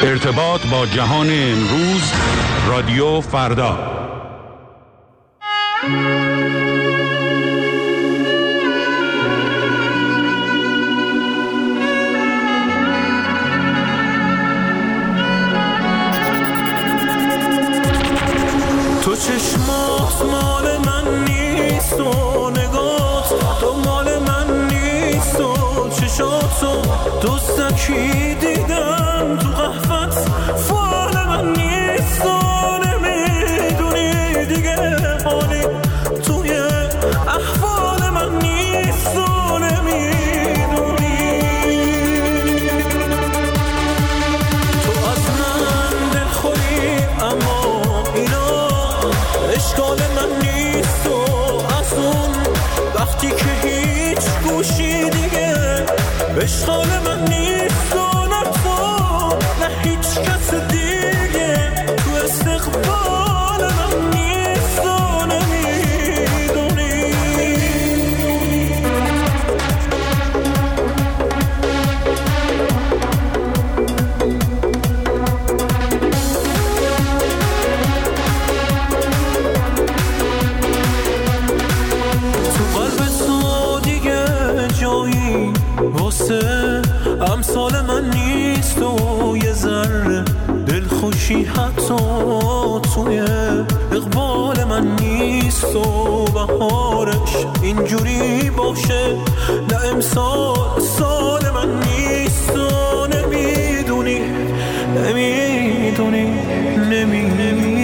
ارتباط با جهان امروز، رادیو فردا. تو چشمات مال من نیست و نگات تو مال من نیست و چشاتو دوستکی دیدم تو قهفت فال من نیست و نمیدونی دیگه حالی توی احوال من نیست و نمیدونی تو از من دلخوری اما اینا اشکال من نیست و از اون وقتی که هیچ گوشی دیگه اشکال من نیست و نه تو نه هیچ کس دیگه تو استقبال من نیست و نمیدونی تو قلب تو دیگه جایی واسه امثال من نیست و یه ذره دلخوشی حتی توی اقبال من نیست و بهارش اینجوری باشه نه امسال سال من نیست و نمیدونی نمیدونی نمیدونی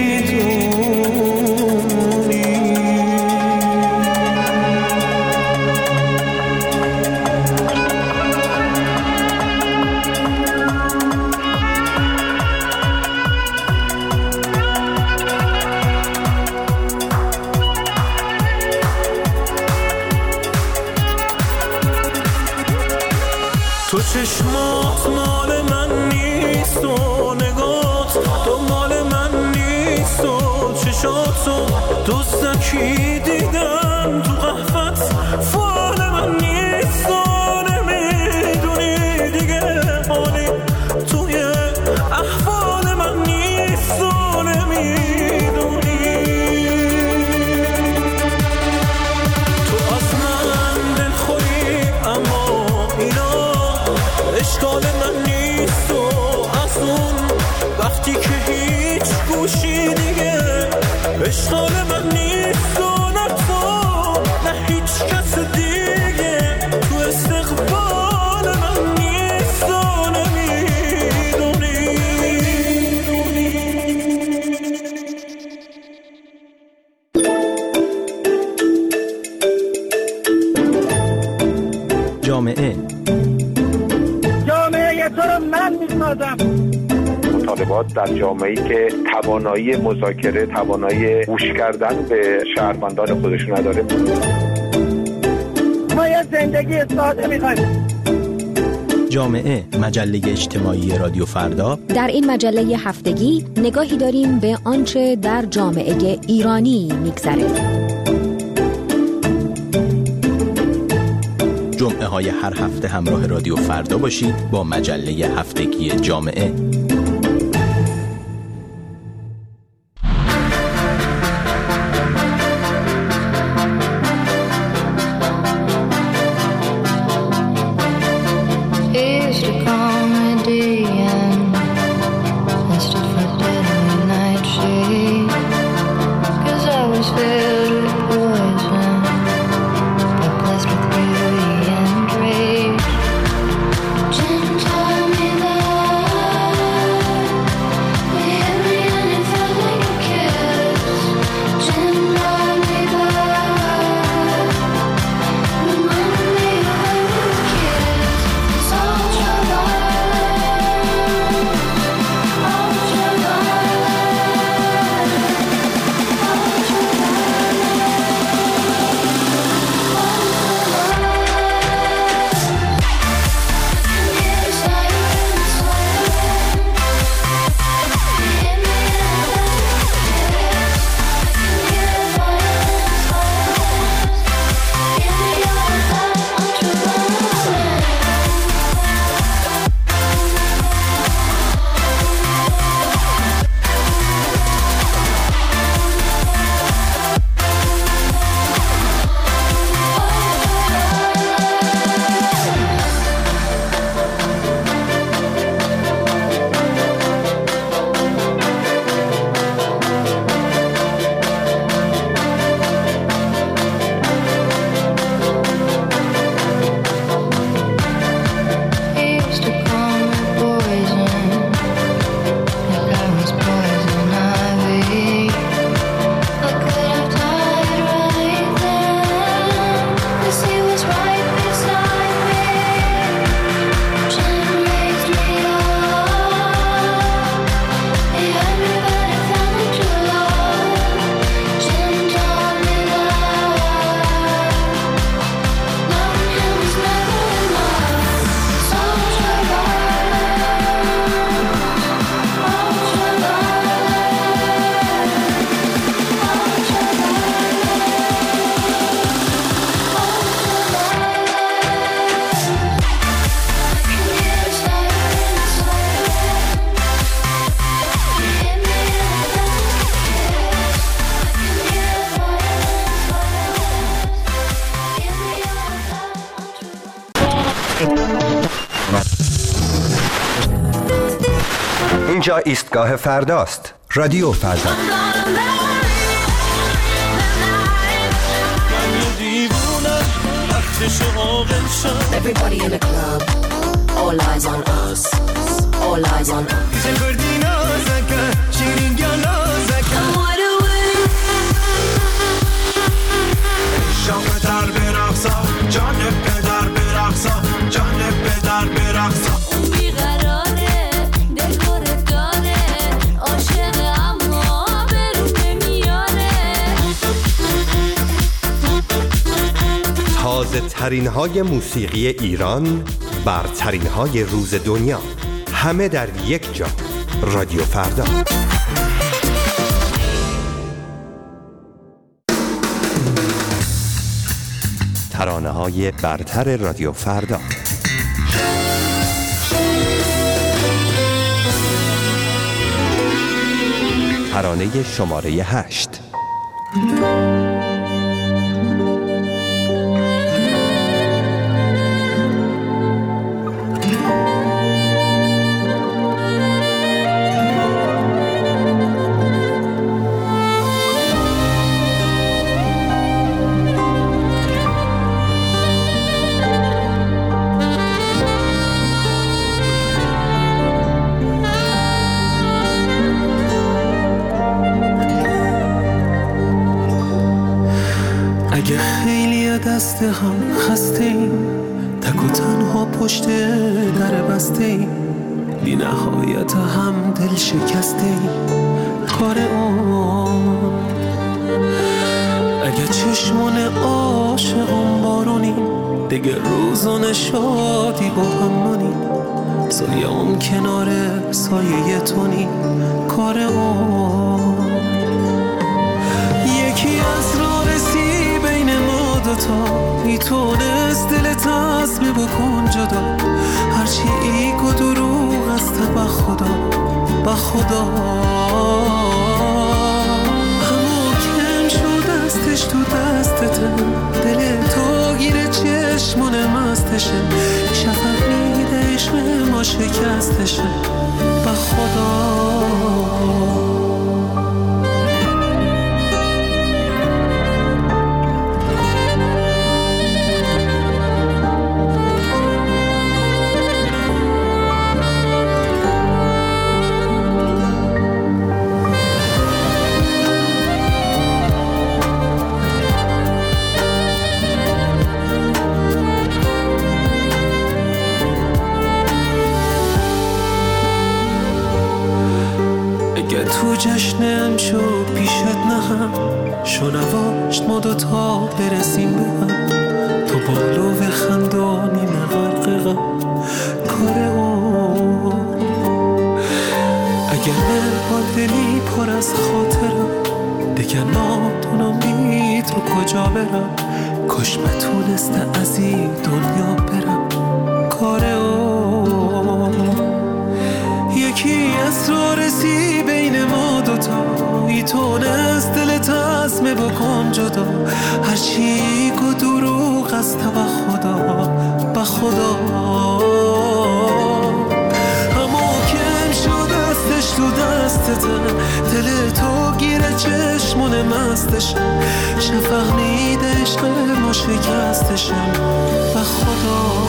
تو چشمات مال من نیست و نگات تو مال من نیست و چشاتو دوستکی دیدم تو قهفت فال من نیست و نمیدونی دیگه حالی توی احوال من نیست و نمیدونی تو از من دلخوری اما اینا اشکال من نیست و از اون وقتی که هیچ گوشی دیگه اشکال من نیست و نه تو نه هیچ کس دیگه تو استقبال من نیست و نمیدونی جامعه تو رو من می‌سازم. مطالبات در جامعه‌ای که توانایی مذاکره، توانایی گوش کردن به شهروندان خودشون نداره. ما یه زندگی ساده می‌خوایم. جامعه، مجله اجتماعی رادیو فردا. در این مجله هفتگی نگاهی داریم به آنچه در جامعه ایرانی می‌گذره. جمعه های هر هفته همراه رادیو فردا باشید با مجله هفتگی جامعه. Tell me that اینجا ایستگاه فرداست. رادیو فردا. Everybody in the club, all eyes on us, all eyes on us. تازه ترین های موسیقی ایران، برترین های روز دنیا، همه در یک جا. رادیو فردا. ترانه های برتر رادیو فردا. ترانه شماره 8. اگه خیلی دست هم خسته ایم، تک و تنها پشت در بسته ایم، بی نهایت هم دل شکسته ایم، کار اون. اگه چشمان عاشقون بارونیم، دیگه روزون شادی با هم مونیم، سایه‌ام کنار سایه تونیم، کار اون. یکی از راه رسی بین ما دوتا، میتونست دل تصمیم بکن جدا، هرچی ایگ و دروغ است به خدا، به خدا. همو کم شد دستش تو دستته، دل تو گیره چشمون مستشه، شفق میده عشق ما شکستشه، به خدا. تو جشنم شو پیشت نهم، شنواش ما دوتا برسیم به هم، تو بالو و خندانی مغرق غم، کار اون. اگر من با دلی پر از خاطرم، دیگه نادونم بی تو کجا برم، کاش بتونسته از این دنیا برم، کار اون. یکی از راه رسی بین ما دوتا، میتونست دل تصمیم بکن جدا، هرچی گو دروغ است به خدا، به خدا. اما کم شد دستش تو دستته، دل تو گیره چشمون مستشه، شفق میده عشق ما شکستشه، به خدا.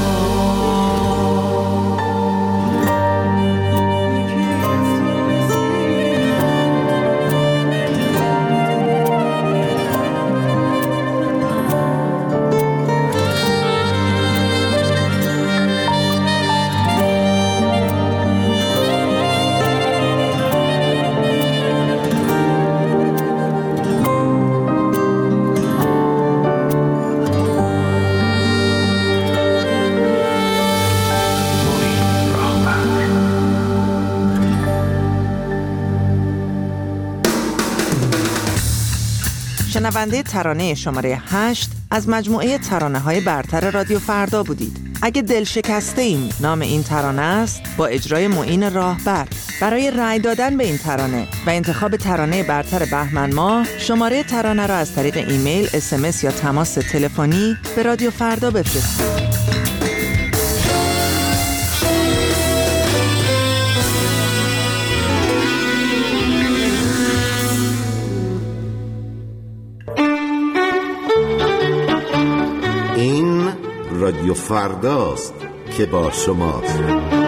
شنونده ترانه شماره 8 از مجموعه ترانه‌های برتر رادیو فردا بودید. اگه دل شکسته ایم نام این ترانه است، با اجرای معین راهبر. برای رأی دادن به این ترانه و انتخاب ترانه برتر بهمن ماه، شماره ترانه را از طریق ایمیل، SMS یا تماس تلفنی به رادیو فردا بفرستید. فرداست که با شماست.